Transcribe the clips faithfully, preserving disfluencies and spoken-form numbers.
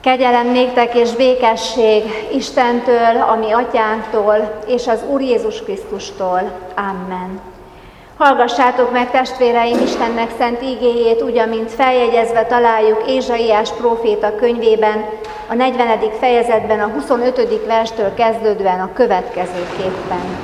Kegyelem néktek és békesség Istentől, a mi atyánktól, és az Úr Jézus Krisztustól. Amen. Hallgassátok meg, testvéreim, Istennek szent igéjét, úgy, amint feljegyezve találjuk Ézsaiás próféta könyvében, a negyvenedik fejezetben, a huszonötödik verstől kezdődően a következőképpen.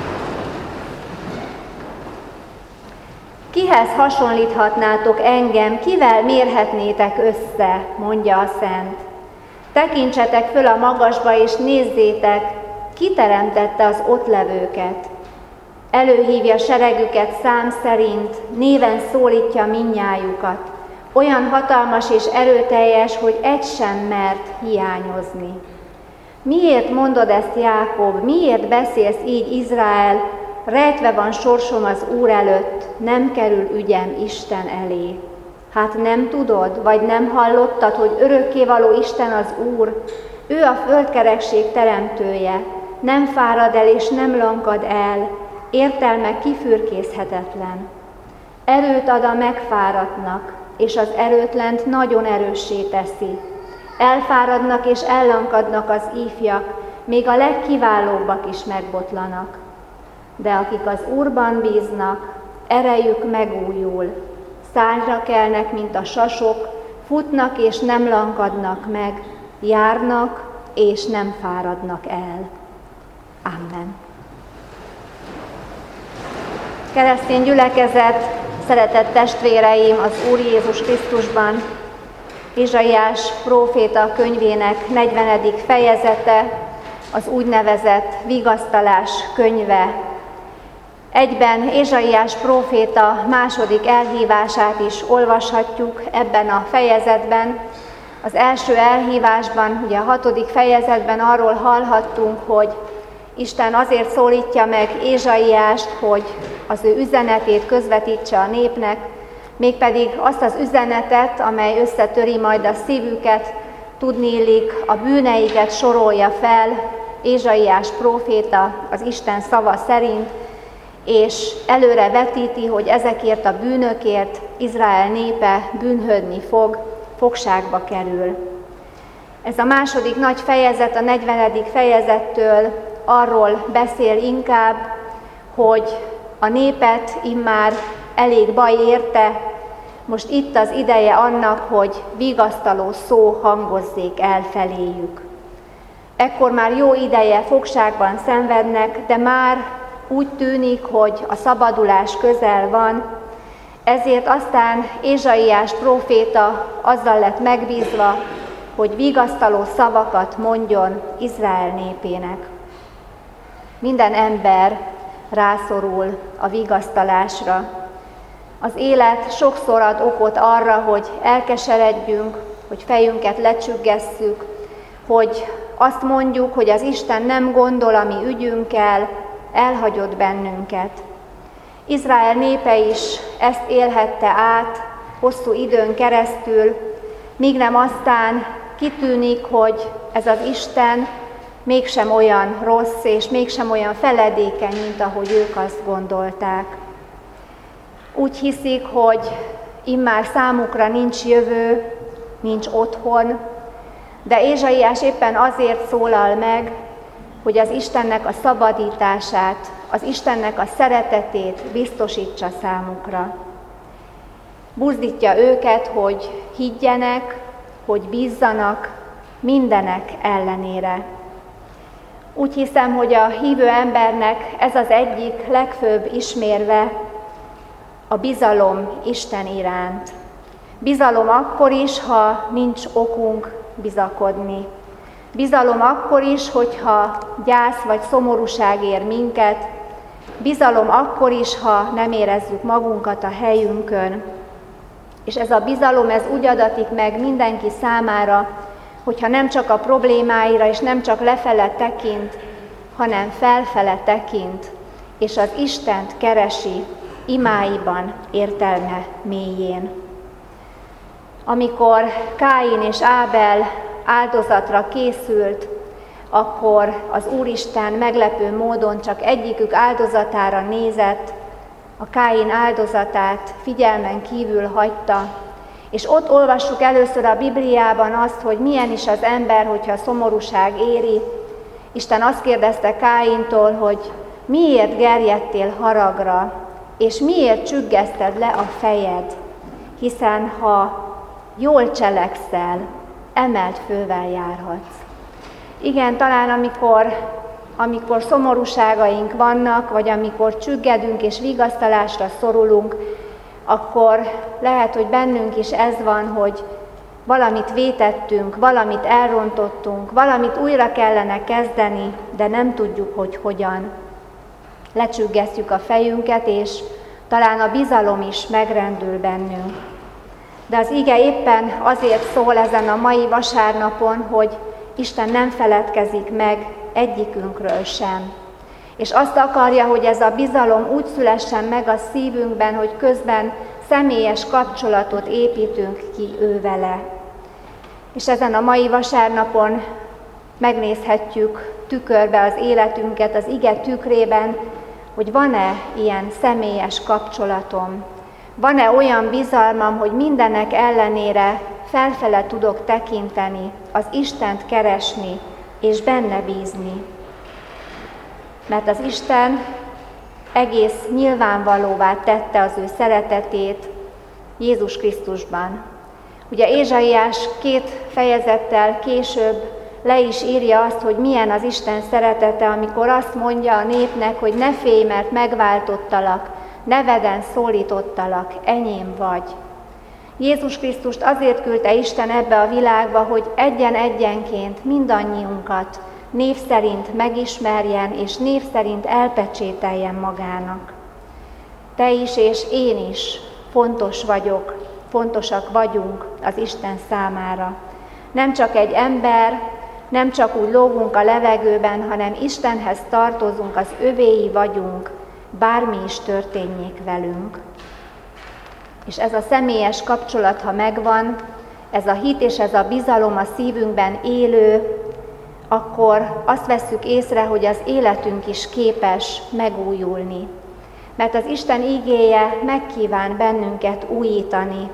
Kihez hasonlíthatnátok engem, kivel mérhetnétek össze, mondja a Szent. Tekintsetek föl a magasba, és nézzétek, ki teremtette az ott levőket. Előhívja seregüket szám szerint, néven szólítja mindnyájukat. Olyan hatalmas és erőteljes, hogy egy sem mert hiányozni. Miért mondod ezt, Jákob? Miért beszélsz így, Izrael? Rejtve van sorsom az Úr előtt, nem kerül ügyem Isten elé. Hát nem tudod, vagy nem hallottad, hogy örökkévaló Isten az Úr? Ő a földkerekség teremtője, nem fárad el és nem lankad el, értelme kifürkészhetetlen. Erőt ad a megfáradtnak, és az erőtlent nagyon erőssé teszi. Elfáradnak és ellankadnak az ifjak, még a legkiválóbbak is megbotlanak. De akik az Úrban bíznak, erejük megújul, szárnyra kelnek, mint a sasok, futnak és nem lankadnak meg, járnak és nem fáradnak el. Amen. Keresztény gyülekezet, szeretett testvéreim az Úr Jézus Krisztusban, Ézsaiás próféta könyvének negyvenedik fejezete, az úgynevezett vigasztalás könyve. Egyben Ézsaiás próféta második elhívását is olvashatjuk ebben a fejezetben. Az első elhívásban, ugye a hatodik fejezetben arról hallhattunk, hogy Isten azért szólítja meg Ézsaiást, hogy az ő üzenetét közvetítse a népnek, mégpedig azt az üzenetet, amely összetöri majd a szívüket, tudniillik, a bűneiket sorolja fel Ézsaiás próféta az Isten szava szerint, és előre vetíti, hogy ezekért a bűnökért Izrael népe bűnhődni fog, fogságba kerül. Ez a második nagy fejezet, a negyvenedik fejezettől arról beszél inkább, hogy a népet immár elég baj érte, most itt az ideje annak, hogy vigasztaló szó hangozzék el feléjük. Ekkor már jó ideje fogságban szenvednek, de már úgy tűnik, hogy a szabadulás közel van, ezért aztán Ézsaiás próféta azzal lett megbízva, hogy vigasztaló szavakat mondjon Izrael népének. Minden ember rászorul a vigasztalásra. Az élet sokszor ad okot arra, hogy elkeseredjünk, hogy fejünket lecsüggesszük, hogy azt mondjuk, hogy az Isten nem gondol a mi ügyünkkel, elhagyott bennünket. Izrael népe is ezt élhette át hosszú időn keresztül, míg nem aztán kitűnik, hogy ez az Isten mégsem olyan rossz, és mégsem olyan feledékeny, mint ahogy ők azt gondolták. Úgy hiszik, hogy immár számukra nincs jövő, nincs otthon, de Ézsaiás éppen azért szólal meg, hogy az Istennek a szabadítását, az Istennek a szeretetét biztosítsa számukra. Buzdítja őket, hogy higgyenek, hogy bízzanak mindenek ellenére. Úgy hiszem, hogy a hívő embernek ez az egyik legfőbb ismérve, a bizalom Isten iránt. Bizalom akkor is, ha nincs okunk bizakodni. Bizalom akkor is, hogyha gyász vagy szomorúság ér minket. Bizalom akkor is, ha nem érezzük magunkat a helyünkön. És ez a bizalom, ez úgy adatik meg mindenki számára, hogyha nem csak a problémáira és nem csak lefele tekint, hanem felfele tekint, és az Istent keresi imáiban értelme mélyén. Amikor Káin és Ábel áldozatra készült, akkor az Úristen meglepő módon csak egyikük áldozatára nézett, a Káin áldozatát figyelmen kívül hagyta, És ott olvassuk először a Bibliában azt, hogy milyen is az ember, hogyha a szomorúság éri. Isten azt kérdezte Káintól, hogy miért gerjedtél haragra, és miért csüggeszted le a fejed, hiszen ha jól cselekszel, emelt fővel járhatsz. Igen, talán amikor, amikor szomorúságaink vannak, vagy amikor csüggedünk és vigasztalásra szorulunk, akkor lehet, hogy bennünk is ez van, hogy valamit vétettünk, valamit elrontottunk, valamit újra kellene kezdeni, de nem tudjuk, hogy hogyan. Lecsüggesztjük a fejünket, és talán a bizalom is megrendül bennünk. De az ige éppen azért szól ezen a mai vasárnapon, hogy Isten nem feledkezik meg egyikünkről sem. És azt akarja, hogy ez a bizalom úgy szülessen meg a szívünkben, hogy közben személyes kapcsolatot építünk ki ő vele. És ezen a mai vasárnapon megnézhetjük tükörbe az életünket, az ige tükrében, hogy van-e ilyen személyes kapcsolatom, van-e olyan bizalmam, hogy mindenek ellenére felfele tudok tekinteni, az Istent keresni és benne bízni. Mert az Isten egész nyilvánvalóvá tette az ő szeretetét Jézus Krisztusban. Ugye Ézsaiás két fejezettel később le is írja azt, hogy milyen az Isten szeretete, amikor azt mondja a népnek, hogy ne félj, mert megváltottalak, neveden szólítottalak, enyém vagy. Jézus Krisztust azért küldte Isten ebbe a világba, hogy egyen-egyenként mindannyiunkat név szerint megismerjen, és név szerint elpecsételjen magának. Te is és én is fontos vagyok, fontosak vagyunk az Isten számára. Nem csak egy ember, nem csak úgy lógunk a levegőben, hanem Istenhez tartozunk, az övéi vagyunk, bármi is történjék velünk. És ez a személyes kapcsolat, ha megvan, ez a hit és ez a bizalom a szívünkben élő, akkor azt vesszük észre, hogy az életünk is képes megújulni. Mert az Isten igéje megkíván bennünket újítani,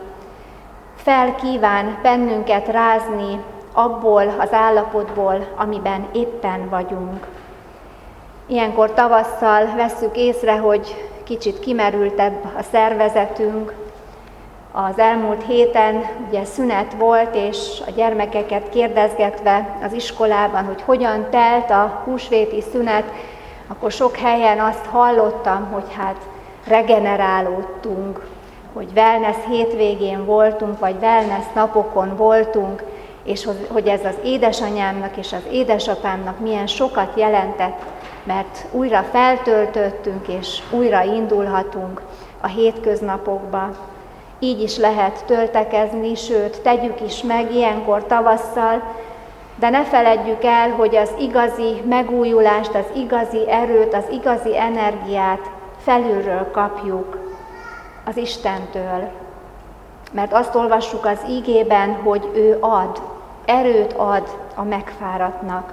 felkíván bennünket rázni abból az állapotból, amiben éppen vagyunk. Ilyenkor tavasszal vesszük észre, hogy kicsit kimerültebb a szervezetünk. Az elmúlt héten ugye szünet volt, és a gyermekeket kérdezgetve az iskolában, hogy hogyan telt a húsvéti szünet, akkor sok helyen azt hallottam, hogy hát regenerálódtunk, hogy wellness hétvégén voltunk, vagy wellness napokon voltunk, és hogy ez az édesanyámnak és az édesapámnak milyen sokat jelentett, mert újra feltöltöttünk, és újra indulhatunk a hétköznapokba. Így is lehet töltekezni, sőt, tegyük is meg ilyenkor tavasszal, de ne feledjük el, hogy az igazi megújulást, az igazi erőt, az igazi energiát felülről kapjuk az Istentől. Mert azt olvassuk az ígében, hogy ő ad, erőt ad a megfáradtnak.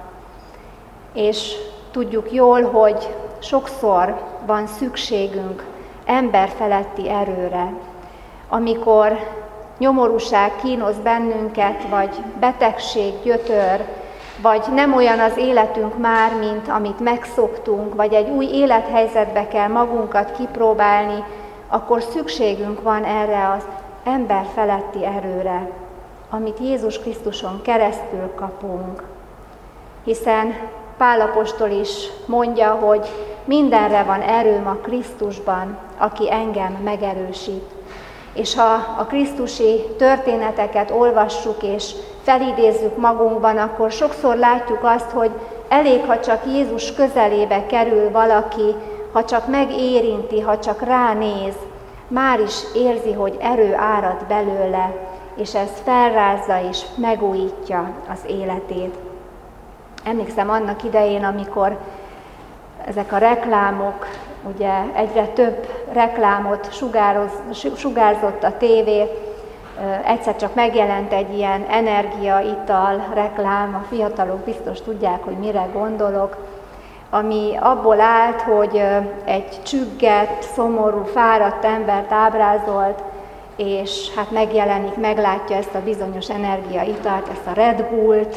És tudjuk jól, hogy sokszor van szükségünk emberfeletti erőre, amikor nyomorúság kínoz bennünket, vagy betegség gyötör, vagy nem olyan az életünk már, mint amit megszoktunk, vagy egy új élethelyzetbe kell magunkat kipróbálni, akkor szükségünk van erre az emberfeletti erőre, amit Jézus Krisztuson keresztül kapunk. Hiszen Pál apostol is mondja, hogy mindenre van erőm a Krisztusban, aki engem megerősít. És ha a krisztusi történeteket olvassuk és felidézzük magunkban, akkor sokszor látjuk azt, hogy elég, ha csak Jézus közelébe kerül valaki, ha csak megérinti, ha csak ránéz, már is érzi, hogy erő árad belőle, és ez felrázza és megújítja az életét. Emlékszem annak idején, amikor ezek a reklámok, ugye egyre több reklámot sugároz, sugárzott a tévé, egyszer csak megjelent egy ilyen energiaital reklám, a fiatalok biztos tudják, hogy mire gondolok, ami abból állt, hogy egy csüggett, szomorú, fáradt embert ábrázolt, és hát megjelenik, meglátja ezt a bizonyos energiaitalt, ezt a Red Bullt,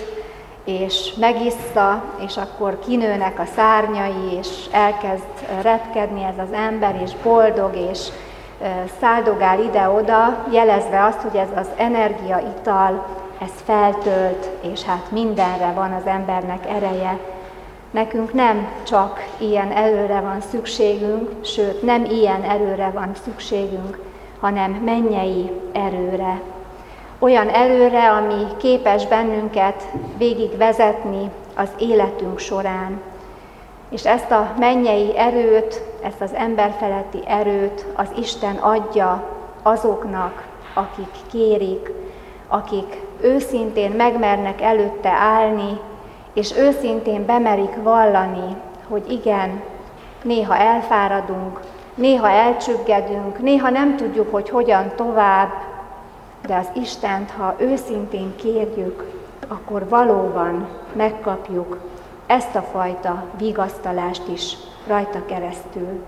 és megissza, és akkor kinőnek a szárnyai, és elkezd retkedni ez az ember, és boldog, és száldogál ide-oda, jelezve azt, hogy ez az energiaital, ez feltölt, és hát mindenre van az embernek ereje. Nekünk nem csak ilyen erőre van szükségünk, sőt nem ilyen erőre van szükségünk, hanem mennyei erőre. Olyan erőre, ami képes bennünket végigvezetni az életünk során. És ezt a mennyei erőt, ezt az emberfeletti erőt az Isten adja azoknak, akik kérik, akik őszintén megmernek előtte állni, és őszintén bemerik vallani, hogy igen, néha elfáradunk, néha elcsüggedünk, néha nem tudjuk, hogy hogyan tovább, de az Istent, ha őszintén kérjük, akkor valóban megkapjuk ezt a fajta vigasztalást is rajta keresztül.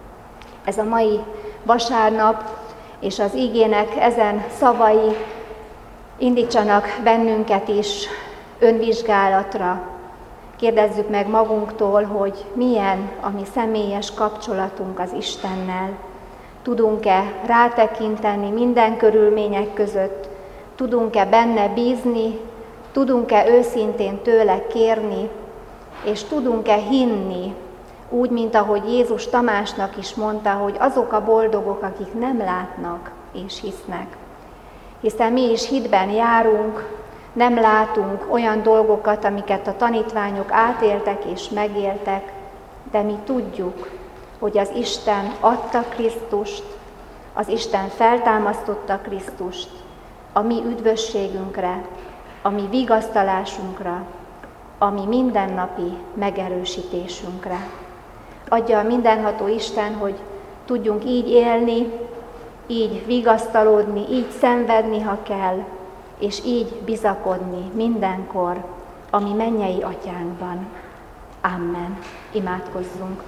Ez a mai vasárnap és az igének ezen szavai indítsanak bennünket is önvizsgálatra. Kérdezzük meg magunktól, hogy milyen a mi személyes kapcsolatunk az Istennel. Tudunk-e rátekinteni minden körülmények között? Tudunk-e benne bízni? Tudunk-e őszintén tőle kérni? És tudunk-e hinni, úgy, mint ahogy Jézus Tamásnak is mondta, hogy azok a boldogok, akik nem látnak és hisznek. Hiszen mi is hitben járunk, nem látunk olyan dolgokat, amiket a tanítványok átéltek és megéltek, de mi tudjuk, hogy az Isten adta Krisztust, az Isten feltámasztotta Krisztust a mi üdvösségünkre, a mi vigasztalásunkra, a mi mindennapi megerősítésünkre. Adja a mindenható Isten, hogy tudjunk így élni, így vigasztalódni, így szenvedni, ha kell, és így bizakodni mindenkor a mi mennyei atyánkban. Amen. Imádkozzunk.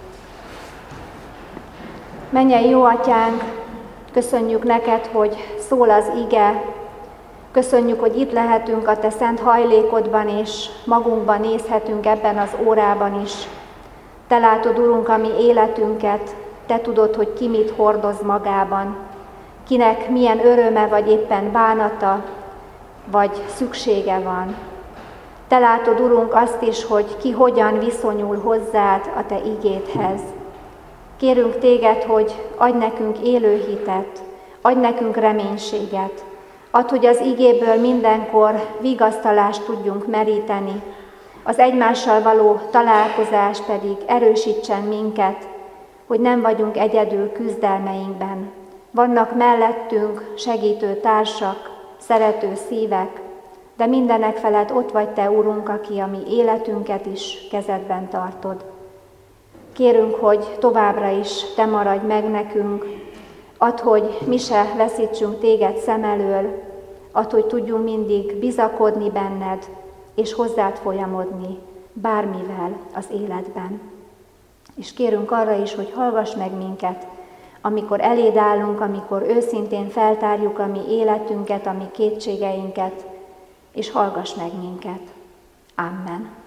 Mennyei jó atyánk, köszönjük neked, hogy szól az ige, köszönjük, hogy itt lehetünk a te szent hajlékodban, és magunkban nézhetünk ebben az órában is. Te látod, Urunk, a mi életünket, te tudod, hogy ki mit hordoz magában, kinek milyen öröme, vagy éppen bánata, vagy szüksége van. Te látod, Urunk, azt is, hogy ki hogyan viszonyul hozzád a te igédhez. Kérünk téged, hogy adj nekünk élő hitet, adj nekünk reménységet, add, hogy az igéből mindenkor vigasztalást tudjunk meríteni, az egymással való találkozás pedig erősítsen minket, hogy nem vagyunk egyedül küzdelmeinkben. Vannak mellettünk segítő társak, szerető szívek, de mindenek felett ott vagy te, Urunk, aki a mi életünket is kezedben tartod. Kérünk, hogy továbbra is te maradj meg nekünk, add, hogy mi se veszítsünk téged szem elől, add, hogy tudjunk mindig bizakodni benned, és hozzád folyamodni bármivel az életben. És kérünk arra is, hogy hallgass meg minket, amikor eléd állunk, amikor őszintén feltárjuk a mi életünket, a mi kétségeinket, és hallgass meg minket. Amen.